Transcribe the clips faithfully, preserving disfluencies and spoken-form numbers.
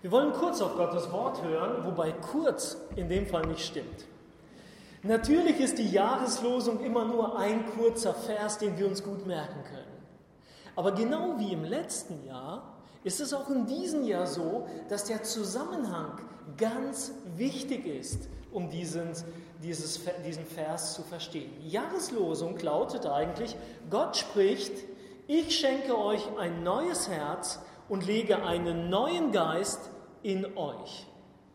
Wir wollen kurz auf Gottes Wort hören, wobei kurz in dem Fall nicht stimmt. Natürlich ist die Jahreslosung immer nur ein kurzer Vers, den wir uns gut merken können. Aber genau wie im letzten Jahr ist es auch in diesem Jahr so, dass der Zusammenhang ganz wichtig ist, um diesen, dieses, diesen Vers zu verstehen. Die Jahreslosung lautet eigentlich: Gott spricht, ich schenke euch ein neues Herz und lege einen neuen Geist in euch.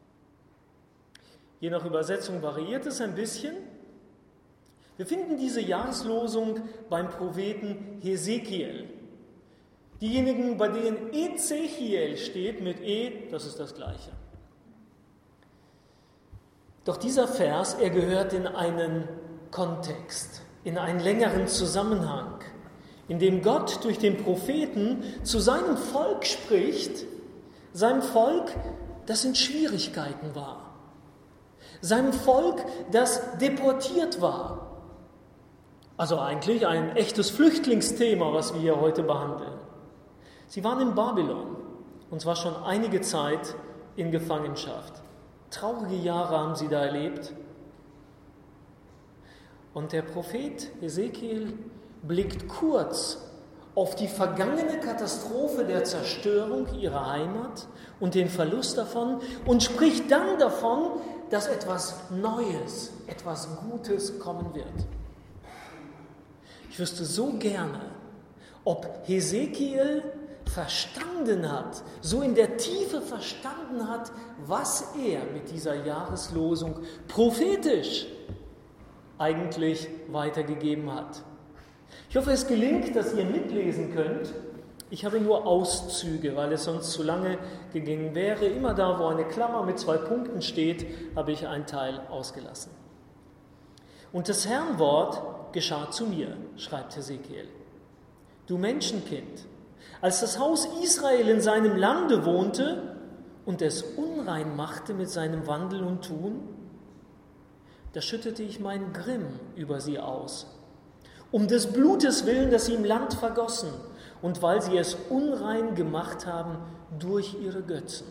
Je nach Übersetzung variiert es ein bisschen. Wir finden diese Jahreslosung beim Propheten Hesekiel. Diejenigen, bei denen Ezechiel steht mit E, das ist das Gleiche. Doch dieser Vers, er gehört in einen Kontext, in einen längeren Zusammenhang, in dem Gott durch den Propheten zu seinem Volk spricht, seinem Volk, das in Schwierigkeiten war, seinem Volk, das deportiert war. Also eigentlich ein echtes Flüchtlingsthema, was wir hier heute behandeln. Sie waren in Babylon, und zwar schon einige Zeit in Gefangenschaft. Traurige Jahre haben sie da erlebt. Und der Prophet Hesekiel blickt kurz auf die vergangene Katastrophe der Zerstörung ihrer Heimat und den Verlust davon und spricht dann davon, dass etwas Neues, etwas Gutes kommen wird. Ich wüsste so gerne, ob Hesekiel verstanden hat, so in der Tiefe verstanden hat, was er mit dieser Jahreslosung prophetisch eigentlich weitergegeben hat. Ich hoffe, es gelingt, dass ihr mitlesen könnt. Ich habe nur Auszüge, weil es sonst zu lange gegangen wäre. Immer da, wo eine Klammer mit zwei Punkten steht, habe ich einen Teil ausgelassen. Und das Herrn Wort geschah zu mir, schreibt Hesekiel. Du Menschenkind, als das Haus Israel in seinem Lande wohnte und es unrein machte mit seinem Wandel und Tun, da schüttete ich meinen Grimm über sie aus, um des Blutes willen, das sie im Land vergossen, und weil sie es unrein gemacht haben durch ihre Götzen.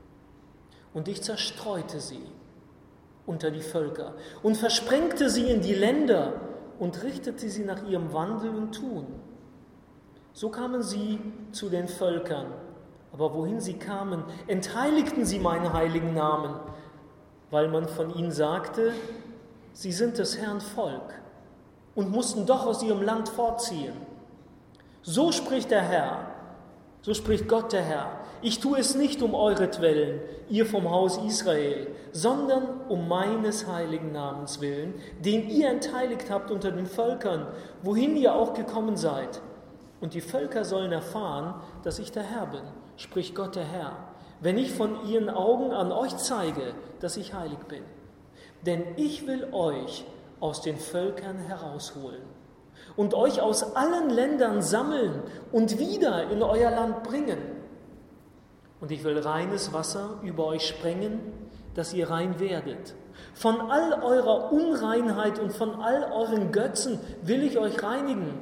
Und ich zerstreute sie unter die Völker und versprengte sie in die Länder und richtete sie nach ihrem Wandel und Tun. So kamen sie zu den Völkern, aber wohin sie kamen, entheiligten sie meinen heiligen Namen, weil man von ihnen sagte, sie sind des Herrn Volk und mussten doch aus ihrem Land fortziehen. So spricht der Herr, so spricht Gott der Herr, ich tue es nicht um euretwillen, ihr vom Haus Israel, sondern um meines heiligen Namens willen, den ihr entheiligt habt unter den Völkern, wohin ihr auch gekommen seid. Und die Völker sollen erfahren, dass ich der Herr bin, spricht Gott der Herr, wenn ich von ihren Augen an euch zeige, dass ich heilig bin. Denn ich will euch aus den Völkern herausholen und euch aus allen Ländern sammeln und wieder in euer Land bringen. Und ich will reines Wasser über euch sprengen, dass ihr rein werdet. Von all eurer Unreinheit und von all euren Götzen will ich euch reinigen.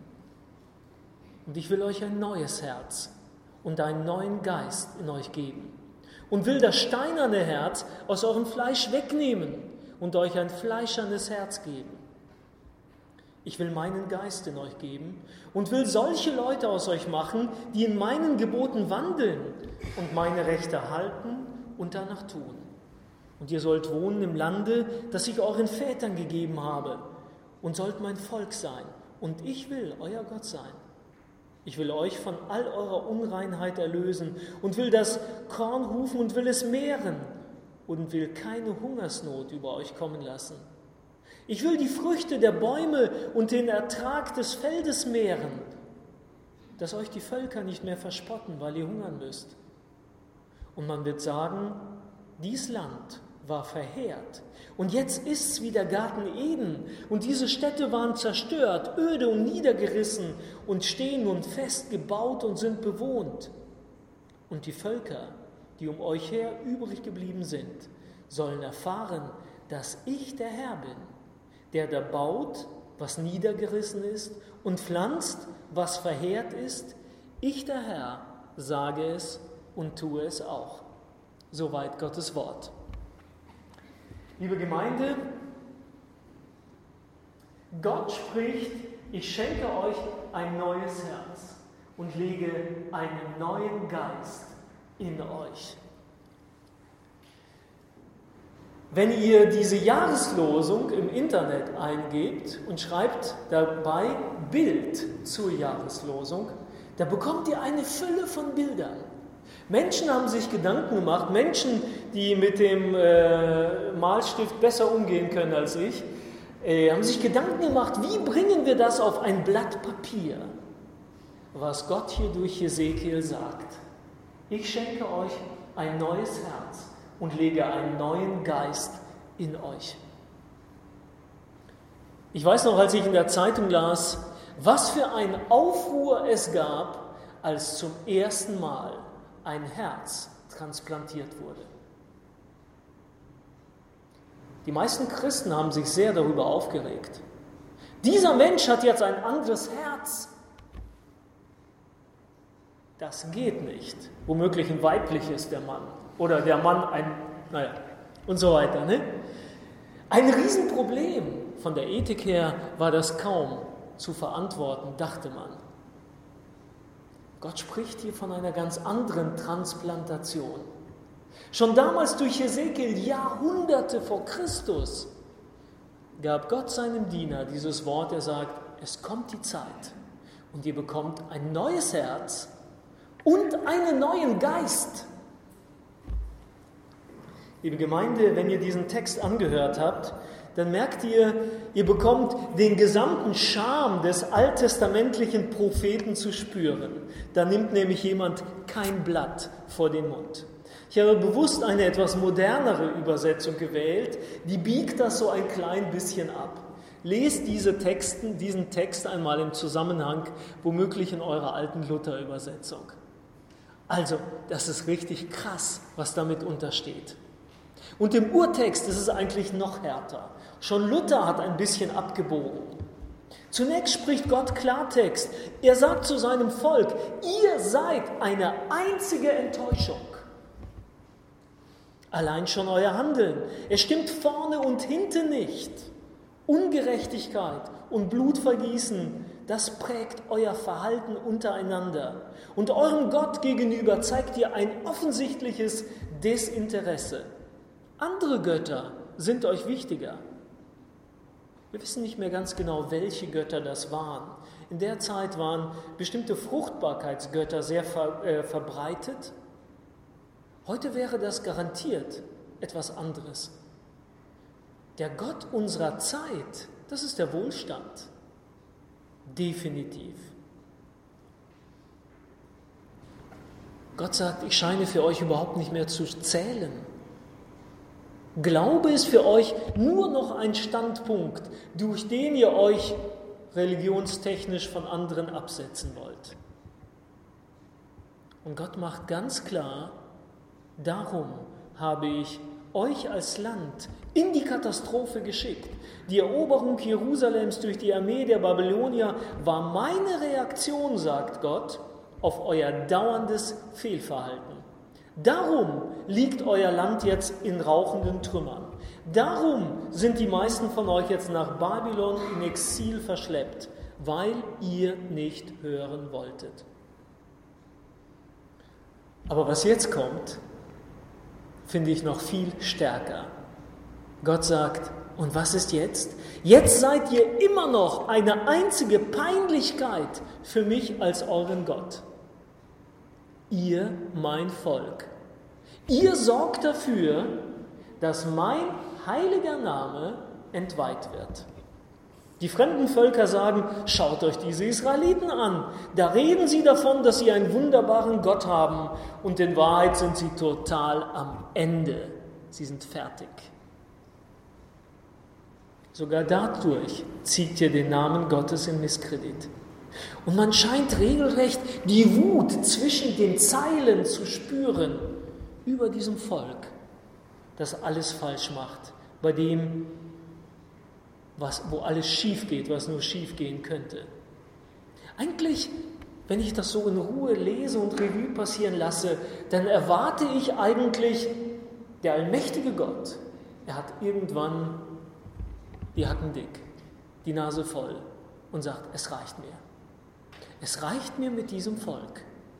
Und ich will euch ein neues Herz und einen neuen Geist in euch geben. Und will das steinerne Herz aus eurem Fleisch wegnehmen und euch ein fleischernes Herz geben. Ich will meinen Geist in euch geben und will solche Leute aus euch machen, die in meinen Geboten wandeln und meine Rechte halten und danach tun. Und ihr sollt wohnen im Lande, das ich euren Vätern gegeben habe, und sollt mein Volk sein. Und ich will euer Gott sein. Ich will euch von all eurer Unreinheit erlösen und will das Korn rufen und will es mehren und will keine Hungersnot über euch kommen lassen. Ich will die Früchte der Bäume und den Ertrag des Feldes mehren, dass euch die Völker nicht mehr verspotten, weil ihr hungern müsst. Und man wird sagen, dies Land war verheert und jetzt ist's wie der Garten Eden und diese Städte waren zerstört, öde und niedergerissen und stehen nun fest gebaut und sind bewohnt. Und die Völker, die um euch her übrig geblieben sind, sollen erfahren, dass ich der Herr bin, der da baut, was niedergerissen ist und pflanzt, was verheert ist. Ich der Herr sage es und tue es auch. Soweit Gottes Wort. Liebe Gemeinde, Gott spricht, ich schenke euch ein neues Herz und lege einen neuen Geist in euch. Wenn ihr diese Jahreslosung im Internet eingebt und schreibt dabei Bild zur Jahreslosung, da bekommt ihr eine Fülle von Bildern. Menschen haben sich Gedanken gemacht, Menschen, die mit dem äh, Malstift besser umgehen können als ich, äh, haben sich Gedanken gemacht, wie bringen wir das auf ein Blatt Papier, was Gott hier durch Hesekiel sagt. Ich schenke euch ein neues Herz und lege einen neuen Geist in euch. Ich weiß noch, als ich in der Zeitung las, was für ein Aufruhr es gab, als zum ersten Mal ein Herz transplantiert wurde. Die meisten Christen haben sich sehr darüber aufgeregt. Dieser Mensch hat jetzt ein anderes Herz. Das geht nicht. Womöglich ein weibliches, der Mann. Oder der Mann ein, naja, und so weiter. Ne? Ein Riesenproblem. Von der Ethik her war das kaum zu verantworten, dachte man. Gott spricht hier von einer ganz anderen Transplantation. Schon damals durch Hesekiel, Jahrhunderte vor Christus, gab Gott seinem Diener dieses Wort, er sagt, es kommt die Zeit und ihr bekommt ein neues Herz und einen neuen Geist. Liebe Gemeinde, wenn ihr diesen Text angehört habt, dann merkt ihr, ihr bekommt den gesamten Charme des alttestamentlichen Propheten zu spüren. Da nimmt nämlich jemand kein Blatt vor den Mund. Ich habe bewusst eine etwas modernere Übersetzung gewählt, die biegt das so ein klein bisschen ab. Lest diese Texten, diesen Text einmal im Zusammenhang, womöglich in eurer alten Luther-Übersetzung. Also, das ist richtig krass, was damit untersteht. Und im Urtext ist es eigentlich noch härter. Schon Luther hat ein bisschen abgebogen. Zunächst spricht Gott Klartext. Er sagt zu seinem Volk, ihr seid eine einzige Enttäuschung. Allein schon euer Handeln. Es stimmt vorne und hinten nicht. Ungerechtigkeit und Blutvergießen, das prägt euer Verhalten untereinander. Und eurem Gott gegenüber zeigt ihr ein offensichtliches Desinteresse. Andere Götter sind euch wichtiger. Wir wissen nicht mehr ganz genau, welche Götter das waren. In der Zeit waren bestimmte Fruchtbarkeitsgötter sehr ver, äh, verbreitet. Heute wäre das garantiert etwas anderes. Der Gott unserer Zeit, das ist der Wohlstand. Definitiv. Gott sagt, ich scheine für euch überhaupt nicht mehr zu zählen. Glaube ist für euch nur noch ein Standpunkt, durch den ihr euch religionstechnisch von anderen absetzen wollt. Und Gott macht ganz klar, darum habe ich euch als Land in die Katastrophe geschickt. Die Eroberung Jerusalems durch die Armee der Babylonier war meine Reaktion, sagt Gott, auf euer dauerndes Fehlverhalten. Darum liegt euer Land jetzt in rauchenden Trümmern. Darum sind die meisten von euch jetzt nach Babylon in Exil verschleppt, weil ihr nicht hören wolltet. Aber was jetzt kommt, finde ich noch viel stärker. Gott sagt, und was ist jetzt? Jetzt seid ihr immer noch eine einzige Peinlichkeit für mich als euren Gott. Ihr, mein Volk. Ihr sorgt dafür, dass mein heiliger Name entweiht wird. Die fremden Völker sagen, schaut euch diese Israeliten an. Da reden sie davon, dass sie einen wunderbaren Gott haben und in Wahrheit sind sie total am Ende. Sie sind fertig. Sogar dadurch zieht ihr den Namen Gottes in Misskredit. Und man scheint regelrecht die Wut zwischen den Zeilen zu spüren über diesem Volk, das alles falsch macht, bei dem, was, wo alles schief geht, was nur schief gehen könnte. Eigentlich wenn ich das so in Ruhe lese und Revue passieren lasse, dann erwarte ich eigentlich, der allmächtige Gott, er hat irgendwann die Hacken dick, die Nase voll und sagt, es reicht mir. Es reicht mir mit diesem Volk.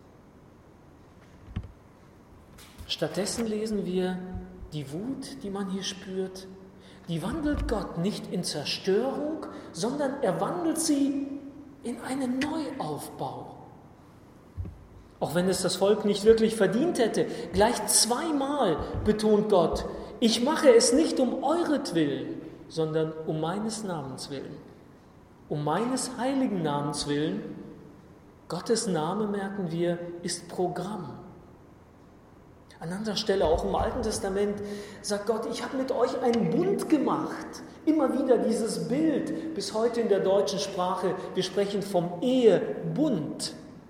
Stattdessen lesen wir, die Wut, die man hier spürt, die wandelt Gott nicht in Zerstörung, sondern er wandelt sie in einen Neuaufbau. Auch wenn es das Volk nicht wirklich verdient hätte, gleich zweimal betont Gott, ich mache es nicht um euretwillen, sondern um meines Namens willen. Um meines heiligen Namens willen. Gottes Name, merken wir, ist Programm. An anderer Stelle, auch im Alten Testament, sagt Gott, ich habe mit euch einen Bund gemacht. Immer wieder dieses Bild, bis heute in der deutschen Sprache, wir sprechen vom Ehebund.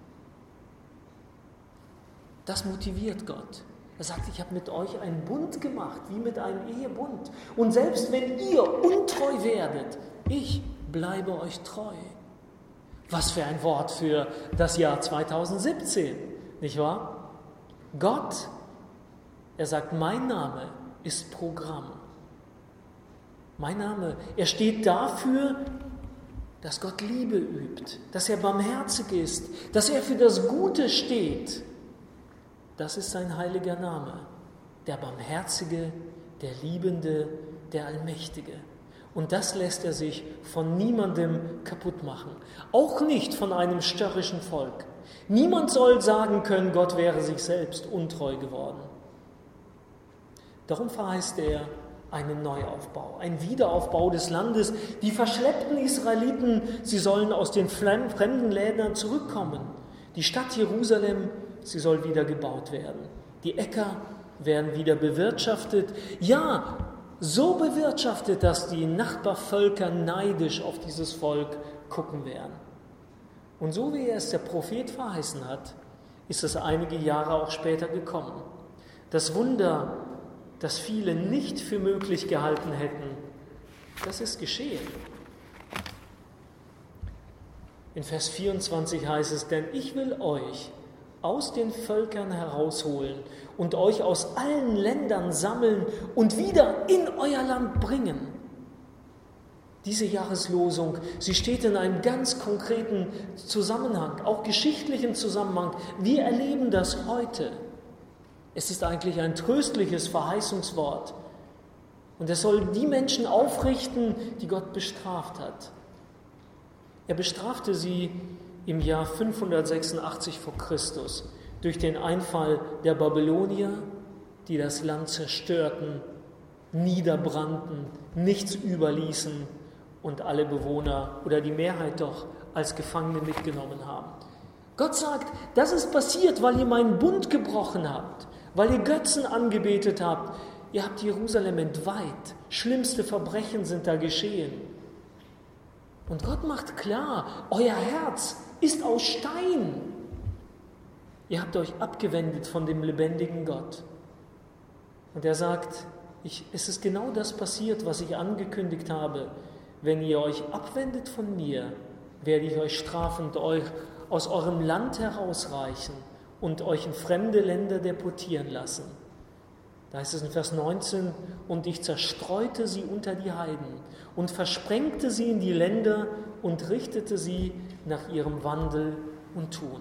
Das motiviert Gott. Er sagt, ich habe mit euch einen Bund gemacht, wie mit einem Ehebund. Und selbst wenn ihr untreu werdet, ich bleibe euch treu. Was für ein Wort für das Jahr zweitausendsiebzehn, nicht wahr? Gott, er sagt, mein Name ist Programm. Mein Name, er steht dafür, dass Gott Liebe übt, dass er barmherzig ist, dass er für das Gute steht. Das ist sein heiliger Name, der Barmherzige, der Liebende, der Allmächtige. Und das lässt er sich von niemandem kaputt machen, auch nicht von einem störrischen Volk. Niemand soll sagen können, Gott wäre sich selbst untreu geworden. Darum verheißt er einen Neuaufbau, einen Wiederaufbau des Landes. Die verschleppten Israeliten, sie sollen aus den fremden Ländern zurückkommen. Die Stadt Jerusalem, sie soll wieder gebaut werden. Die Äcker werden wieder bewirtschaftet. Ja, so bewirtschaftet, dass die Nachbarvölker neidisch auf dieses Volk gucken werden. Und so wie es der Prophet verheißen hat, ist es einige Jahre auch später gekommen. Das Wunder, das viele nicht für möglich gehalten hätten, das ist geschehen. In Vers vierundzwanzig heißt es, denn ich will euch aus den Völkern herausholen und euch aus allen Ländern sammeln und wieder in euer Land bringen. Diese Jahreslosung, sie steht in einem ganz konkreten Zusammenhang, auch geschichtlichen Zusammenhang. Wir erleben das heute. Es ist eigentlich ein tröstliches Verheißungswort. Und es soll die Menschen aufrichten, die Gott bestraft hat. Er bestrafte sie im Jahr fünfhundertsechsundachtzig vor Christus durch den Einfall der Babylonier, die das Land zerstörten, niederbrannten, nichts überließen und alle Bewohner oder die Mehrheit doch als Gefangene mitgenommen haben. Gott sagt, das ist passiert, weil ihr meinen Bund gebrochen habt, weil ihr Götzen angebetet habt. Ihr habt Jerusalem entweiht. Schlimmste Verbrechen sind da geschehen. Und Gott macht klar, euer Herz ist aus Stein. Ihr habt euch abgewendet von dem lebendigen Gott. Und er sagt, ich, es ist genau das passiert, was ich angekündigt habe. Wenn ihr euch abwendet von mir, werde ich euch strafend euch aus eurem Land herausreichen und euch in fremde Länder deportieren lassen. Da heißt es in Vers neunzehn, und ich zerstreute sie unter die Heiden und versprengte sie in die Länder und richtete sie nach ihrem Wandel und Tun.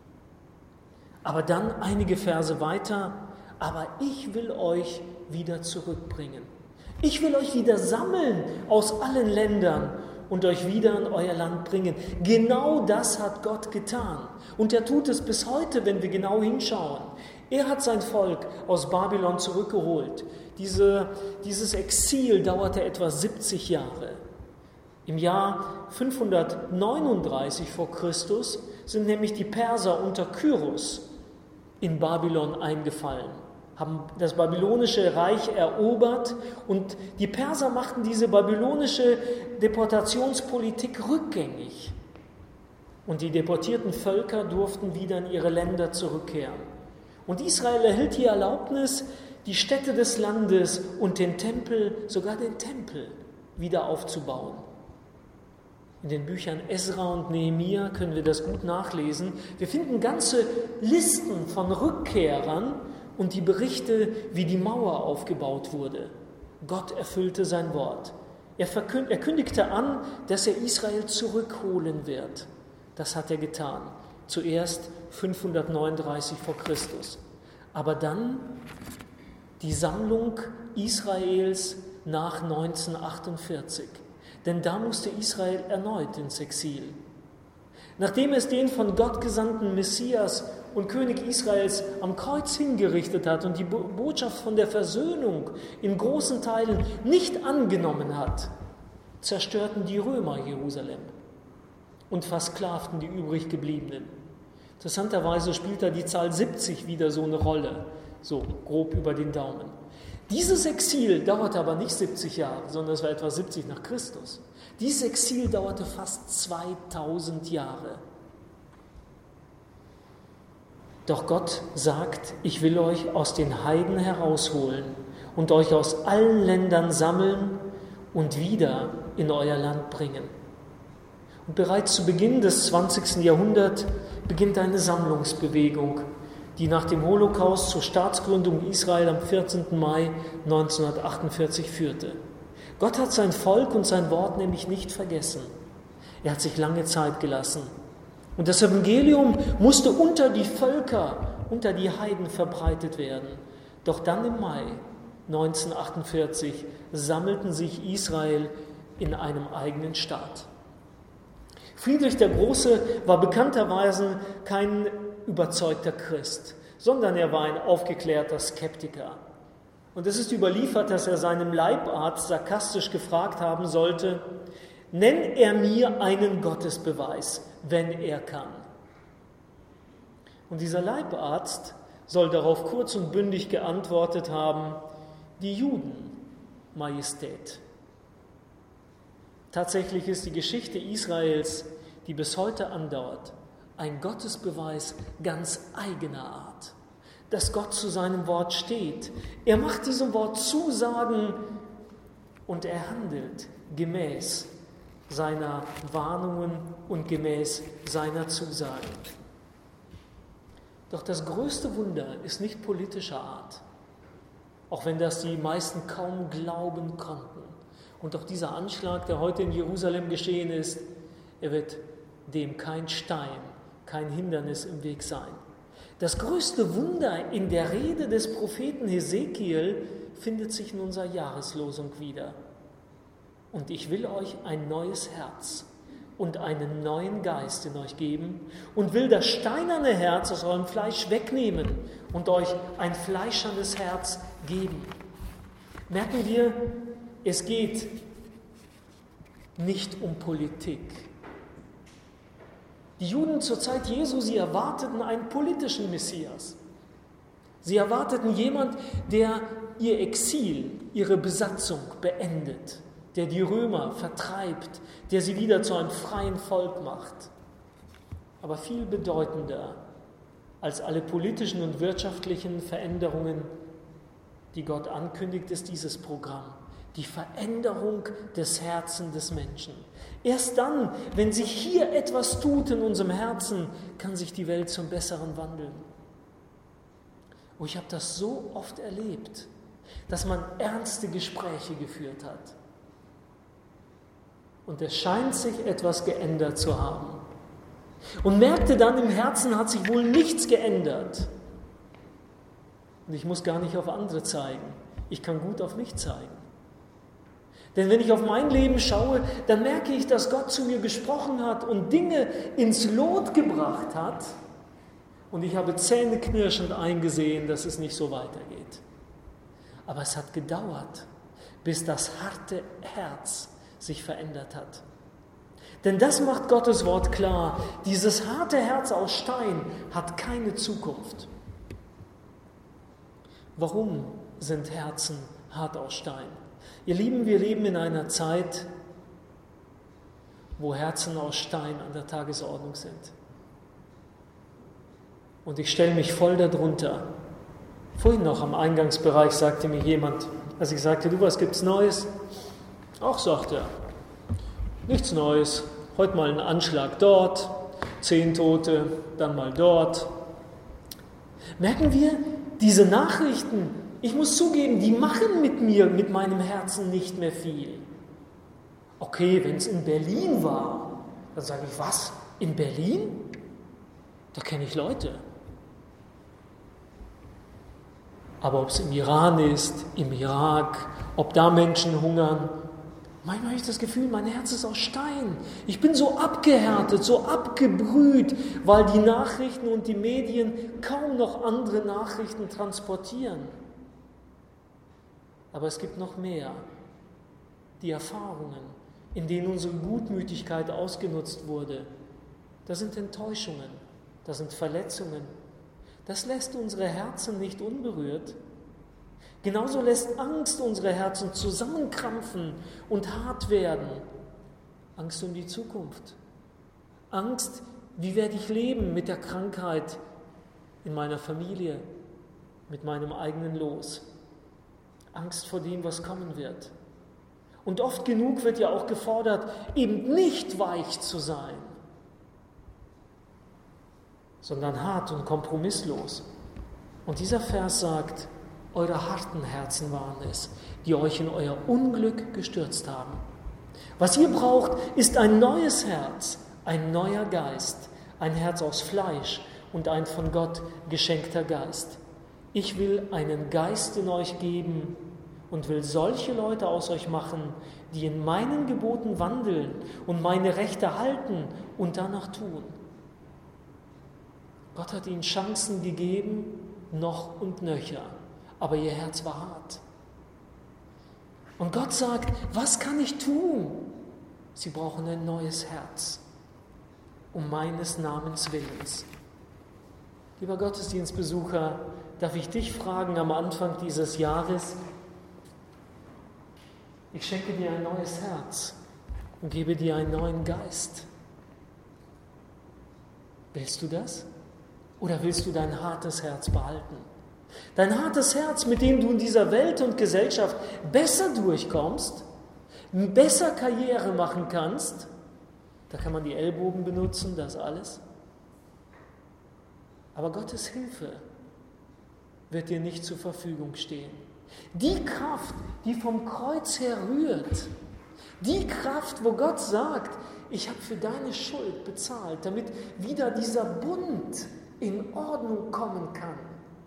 Aber dann einige Verse weiter, aber ich will euch wieder zurückbringen. Ich will euch wieder sammeln aus allen Ländern und euch wieder in euer Land bringen. Genau das hat Gott getan. Und er tut es bis heute, wenn wir genau hinschauen. Er hat sein Volk aus Babylon zurückgeholt. Diese, dieses Exil dauerte etwa siebzig Jahre. Im Jahr fünfhundertneununddreißig vor Christus sind nämlich die Perser unter Kyros in Babylon eingefallen, haben das babylonische Reich erobert und die Perser machten diese babylonische Deportationspolitik rückgängig. Und die deportierten Völker durften wieder in ihre Länder zurückkehren. Und Israel erhielt die Erlaubnis, die Städte des Landes und den Tempel, sogar den Tempel, wieder aufzubauen. In den Büchern Esra und Nehemia können wir das gut nachlesen. Wir finden ganze Listen von Rückkehrern und die Berichte, wie die Mauer aufgebaut wurde. Gott erfüllte sein Wort. Er, verkünd, er kündigte an, dass er Israel zurückholen wird. Das hat er getan. Zuerst fünfhundertneununddreißig vor Christus. Aber dann die Sammlung Israels nach neunzehnhundertachtundvierzig. Denn da musste Israel erneut ins Exil. Nachdem es den von Gott gesandten Messias und König Israels am Kreuz hingerichtet hat und die Botschaft von der Versöhnung in großen Teilen nicht angenommen hat, zerstörten die Römer Jerusalem und versklavten die übrig gebliebenen. Interessanterweise spielt da die Zahl siebzig wieder so eine Rolle, so grob über den Daumen. Dieses Exil dauerte aber nicht siebzig Jahre, sondern es war etwa siebzig nach Christus. Dieses Exil dauerte fast zweitausend Jahre. Doch Gott sagt, ich will euch aus den Heiden herausholen und euch aus allen Ländern sammeln und wieder in euer Land bringen. Und bereits zu Beginn des zwanzigsten Jahrhunderts beginnt eine Sammlungsbewegung, die nach dem Holocaust zur Staatsgründung Israel am vierzehnten Mai neunzehnhundertachtundvierzig führte. Gott hat sein Volk und sein Wort nämlich nicht vergessen. Er hat sich lange Zeit gelassen. Und das Evangelium musste unter die Völker, unter die Heiden verbreitet werden. Doch dann im Mai neunzehnhundertachtundvierzig sammelten sich Israel in einem eigenen Staat. Friedrich der Große war bekannterweise kein überzeugter Christ, sondern er war ein aufgeklärter Skeptiker. Und es ist überliefert, dass er seinem Leibarzt sarkastisch gefragt haben sollte, nenn er mir einen Gottesbeweis, wenn er kann. Und dieser Leibarzt soll darauf kurz und bündig geantwortet haben, die Juden, Majestät. Tatsächlich ist die Geschichte Israels, die bis heute andauert, ein Gottesbeweis ganz eigener Art, dass Gott zu seinem Wort steht. Er macht diesem Wort Zusagen und er handelt gemäß seiner Warnungen und gemäß seiner Zusagen. Doch das größte Wunder ist nicht politischer Art, auch wenn das die meisten kaum glauben konnten. Und auch dieser Anschlag, der heute in Jerusalem geschehen ist, er wird dem kein Stein, kein Hindernis im Weg sein. Das größte Wunder in der Rede des Propheten Hesekiel findet sich in unserer Jahreslosung wieder. Und ich will euch ein neues Herz und einen neuen Geist in euch geben und will das steinerne Herz aus eurem Fleisch wegnehmen und euch ein fleischernes Herz geben. Merken wir, es geht nicht um Politik. Die Juden zur Zeit Jesu, sie erwarteten einen politischen Messias. Sie erwarteten jemand, der ihr Exil, ihre Besatzung beendet, der die Römer vertreibt, der sie wieder zu einem freien Volk macht. Aber viel bedeutender als alle politischen und wirtschaftlichen Veränderungen, die Gott ankündigt, ist dieses Programm. Die Veränderung des Herzens des Menschen. Erst dann, wenn sich hier etwas tut in unserem Herzen, kann sich die Welt zum Besseren wandeln. Oh, ich habe das so oft erlebt, dass man ernste Gespräche geführt hat. Und es scheint sich etwas geändert zu haben. Und merkte dann, im Herzen hat sich wohl nichts geändert. Und ich muss gar nicht auf andere zeigen. Ich kann gut auf mich zeigen. Denn wenn ich auf mein Leben schaue, dann merke ich, dass Gott zu mir gesprochen hat und Dinge ins Lot gebracht hat. Und ich habe zähneknirschend eingesehen, dass es nicht so weitergeht. Aber es hat gedauert, bis das harte Herz sich verändert hat. Denn das macht Gottes Wort klar. Dieses harte Herz aus Stein hat keine Zukunft. Warum sind Herzen hart aus Stein? Ihr Lieben, wir leben in einer Zeit, wo Herzen aus Stein an der Tagesordnung sind. Und ich stelle mich voll darunter. Vorhin noch am Eingangsbereich sagte mir jemand, als ich sagte, du, was gibt's Neues? Auch, sagt er, nichts Neues. Heute mal ein Anschlag dort, zehn Tote, dann mal dort. Merken wir, diese Nachrichten, ich muss zugeben, die machen mit mir, mit meinem Herzen nicht mehr viel. Okay, wenn es in Berlin war, dann sage ich, was? In Berlin? Da kenne ich Leute. Aber ob es im Iran ist, im Irak, ob da Menschen hungern, manchmal habe ich das Gefühl, mein Herz ist aus Stein. Ich bin so abgehärtet, so abgebrüht, weil die Nachrichten und die Medien kaum noch andere Nachrichten transportieren. Aber es gibt noch mehr. Die Erfahrungen, in denen unsere Gutmütigkeit ausgenutzt wurde. Das sind Enttäuschungen, das sind Verletzungen. Das lässt unsere Herzen nicht unberührt. Genauso lässt Angst unsere Herzen zusammenkrampfen und hart werden. Angst um die Zukunft. Angst, wie werde ich leben mit der Krankheit in meiner Familie, mit meinem eigenen Los. Angst vor dem, was kommen wird. Und oft genug wird ja auch gefordert, eben nicht weich zu sein, sondern hart und kompromisslos. Und dieser Vers sagt, eure harten Herzen waren es, die euch in euer Unglück gestürzt haben. Was ihr braucht, ist ein neues Herz, ein neuer Geist, ein Herz aus Fleisch und ein von Gott geschenkter Geist. Ich will einen Geist in euch geben und will solche Leute aus euch machen, die in meinen Geboten wandeln und meine Rechte halten und danach tun. Gott hat ihnen Chancen gegeben, noch und nöcher, aber ihr Herz war hart. Und Gott sagt, was kann ich tun? Sie brauchen ein neues Herz, um meines Namens Willens. Lieber Gottesdienstbesucher, darf ich dich fragen am Anfang dieses Jahres, ich schenke dir ein neues Herz und gebe dir einen neuen Geist. Willst du das? Oder willst du dein hartes Herz behalten? Dein hartes Herz, mit dem du in dieser Welt und Gesellschaft besser durchkommst, besser Karriere machen kannst, da kann man die Ellbogen benutzen, das alles. Aber Gottes Hilfe wird dir nicht zur Verfügung stehen. Die Kraft, die vom Kreuz her rührt, die Kraft, wo Gott sagt, ich habe für deine Schuld bezahlt, damit wieder dieser Bund in Ordnung kommen kann.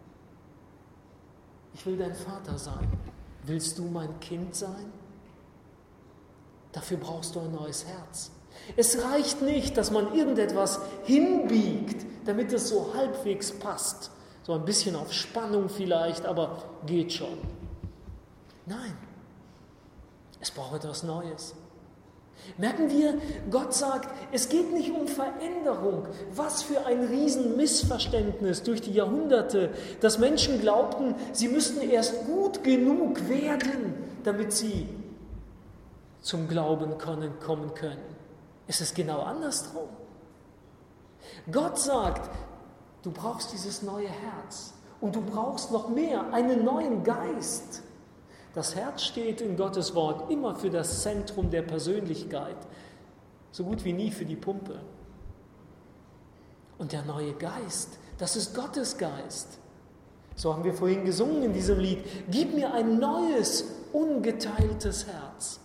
Ich will dein Vater sein. Willst du mein Kind sein? Dafür brauchst du ein neues Herz. Es reicht nicht, dass man irgendetwas hinbiegt, damit es so halbwegs passt. So ein bisschen auf Spannung vielleicht, aber geht schon. Nein, es braucht etwas Neues. Merken wir, Gott sagt, es geht nicht um Veränderung. Was für ein Riesenmissverständnis durch die Jahrhunderte, dass Menschen glaubten, sie müssten erst gut genug werden, damit sie zum Glauben kommen können. Es ist genau andersrum. Gott sagt, du brauchst dieses neue Herz und du brauchst noch mehr, einen neuen Geist. Das Herz steht in Gottes Wort immer für das Zentrum der Persönlichkeit, so gut wie nie für die Pumpe. Und der neue Geist, das ist Gottes Geist. So haben wir vorhin gesungen in diesem Lied, gib mir ein neues, ungeteiltes Herz.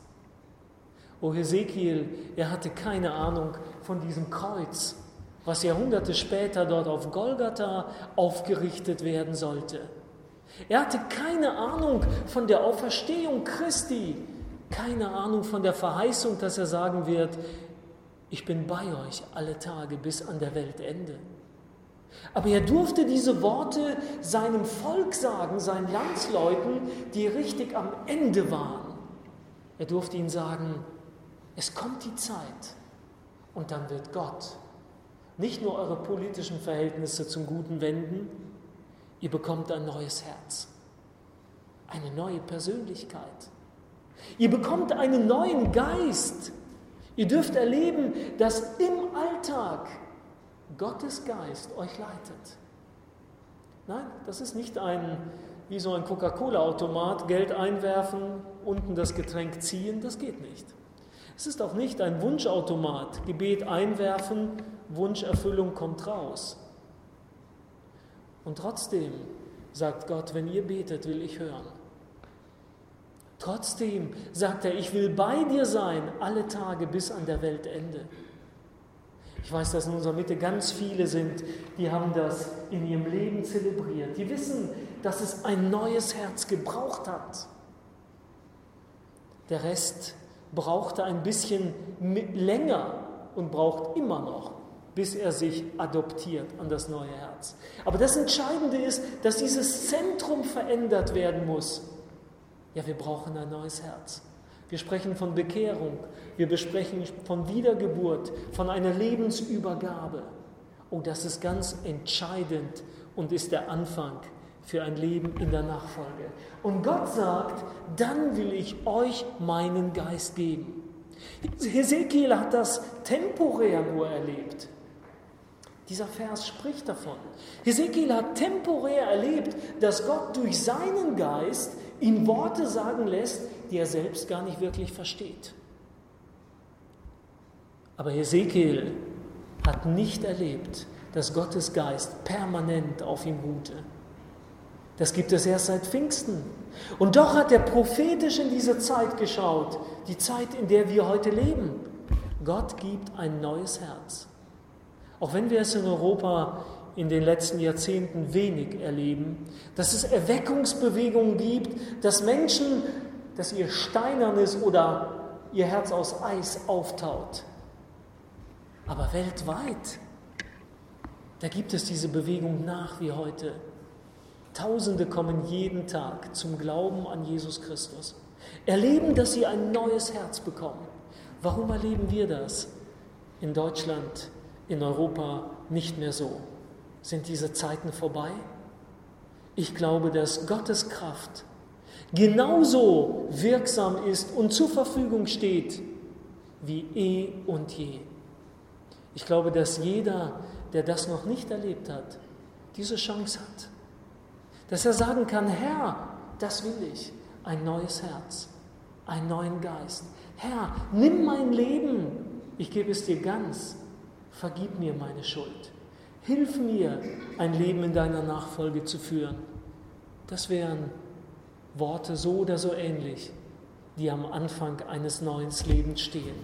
O Hesekiel, er hatte keine Ahnung von diesem Kreuz, was Jahrhunderte später dort auf Golgatha aufgerichtet werden sollte. Er hatte keine Ahnung von der Auferstehung Christi, keine Ahnung von der Verheißung, dass er sagen wird, ich bin bei euch alle Tage bis an der Weltende. Aber er durfte diese Worte seinem Volk sagen, seinen Landsleuten, die richtig am Ende waren. Er durfte ihnen sagen, es kommt die Zeit und dann wird Gott nicht nur eure politischen Verhältnisse zum Guten wenden, ihr bekommt ein neues Herz, eine neue Persönlichkeit. Ihr bekommt einen neuen Geist. Ihr dürft erleben, dass im Alltag Gottes Geist euch leitet. Nein, das ist nicht ein, wie so ein Coca-Cola-Automat, Geld einwerfen, unten das Getränk ziehen, das geht nicht. Es ist auch nicht ein Wunschautomat, Gebet einwerfen, Wunscherfüllung kommt raus. Und trotzdem sagt Gott, wenn ihr betet, will ich hören. Trotzdem sagt er, ich will bei dir sein, alle Tage bis an der Weltende. Ich weiß, dass in unserer Mitte ganz viele sind, die haben das in ihrem Leben zelebriert. Die wissen, dass es ein neues Herz gebraucht hat. Der Rest brauchte ein bisschen länger und braucht immer noch, bis er sich adoptiert an das neue Herz. Aber das Entscheidende ist, dass dieses Zentrum verändert werden muss. Ja, wir brauchen ein neues Herz. Wir sprechen von Bekehrung, wir sprechen von Wiedergeburt, von einer Lebensübergabe. Oh, das ist ganz entscheidend und ist der Anfang für ein Leben in der Nachfolge. Und Gott sagt, dann will ich euch meinen Geist geben. Hesekiel hat das temporär nur erlebt. Dieser Vers spricht davon. Hesekiel hat temporär erlebt, dass Gott durch seinen Geist ihm Worte sagen lässt, die er selbst gar nicht wirklich versteht. Aber Hesekiel hat nicht erlebt, dass Gottes Geist permanent auf ihm ruhte. Das gibt es erst seit Pfingsten. Und doch hat er prophetisch in diese Zeit geschaut, die Zeit, in der wir heute leben. Gott gibt ein neues Herz. Auch wenn wir es in Europa in den letzten Jahrzehnten wenig erleben, dass es Erweckungsbewegungen gibt, dass Menschen, dass ihr Steinernes oder ihr Herz aus Eis auftaut. Aber weltweit, da gibt es diese Bewegung nach wie heute. Tausende kommen jeden Tag zum Glauben an Jesus Christus, erleben, dass sie ein neues Herz bekommen. Warum erleben wir das in Deutschland, in Europa nicht mehr so? Sind diese Zeiten vorbei? Ich glaube, dass Gottes Kraft genauso wirksam ist und zur Verfügung steht wie eh und je. Ich glaube, dass jeder, der das noch nicht erlebt hat, diese Chance hat. Dass er sagen kann, Herr, das will ich, ein neues Herz, einen neuen Geist. Herr, nimm mein Leben, ich gebe es dir ganz, vergib mir meine Schuld. Hilf mir, ein Leben in deiner Nachfolge zu führen. Das wären Worte so oder so ähnlich, die am Anfang eines neuen Lebens stehen.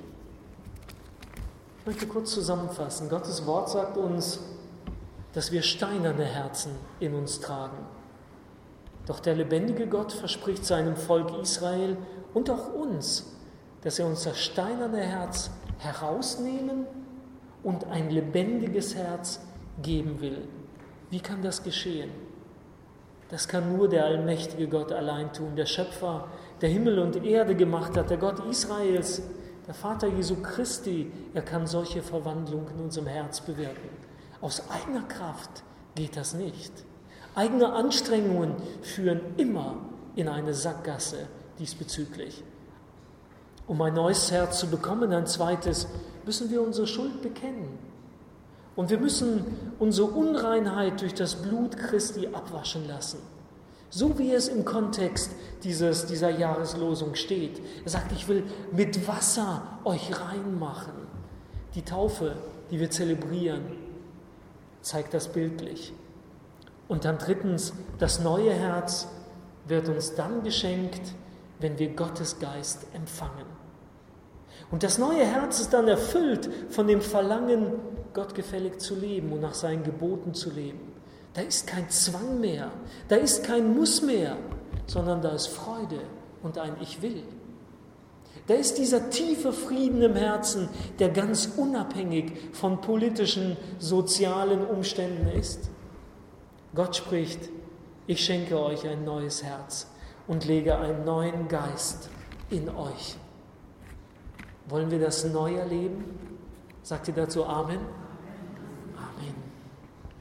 Ich möchte kurz zusammenfassen. Gottes Wort sagt uns, dass wir steinerne Herzen in uns tragen. Doch der lebendige Gott verspricht seinem Volk Israel und auch uns, dass er uns das steinerne Herz herausnehmen und ein lebendiges Herz geben will. Wie kann das geschehen? Das kann nur der allmächtige Gott allein tun, der Schöpfer, der Himmel und Erde gemacht hat, der Gott Israels, der Vater Jesu Christi. Er kann solche Verwandlung in unserem Herz bewirken. Aus eigener Kraft geht das nicht. Eigene Anstrengungen führen immer in eine Sackgasse diesbezüglich. Um ein neues Herz zu bekommen, ein zweites, müssen wir unsere Schuld bekennen. Und wir müssen unsere Unreinheit durch das Blut Christi abwaschen lassen. So wie es im Kontext dieses, dieser Jahreslosung steht. Er sagt, ich will mit Wasser euch reinmachen. Die Taufe, die wir zelebrieren, zeigt das bildlich. Und dann drittens, das neue Herz wird uns dann geschenkt, wenn wir Gottes Geist empfangen. Und das neue Herz ist dann erfüllt von dem Verlangen, gottgefällig zu leben und nach seinen Geboten zu leben. Da ist kein Zwang mehr, da ist kein Muss mehr, sondern da ist Freude und ein Ich will. Da ist dieser tiefe Frieden im Herzen, der ganz unabhängig von politischen, sozialen Umständen ist. Gott spricht, ich schenke euch ein neues Herz und lege einen neuen Geist in euch. Wollen wir das neu erleben? Sagt ihr dazu Amen?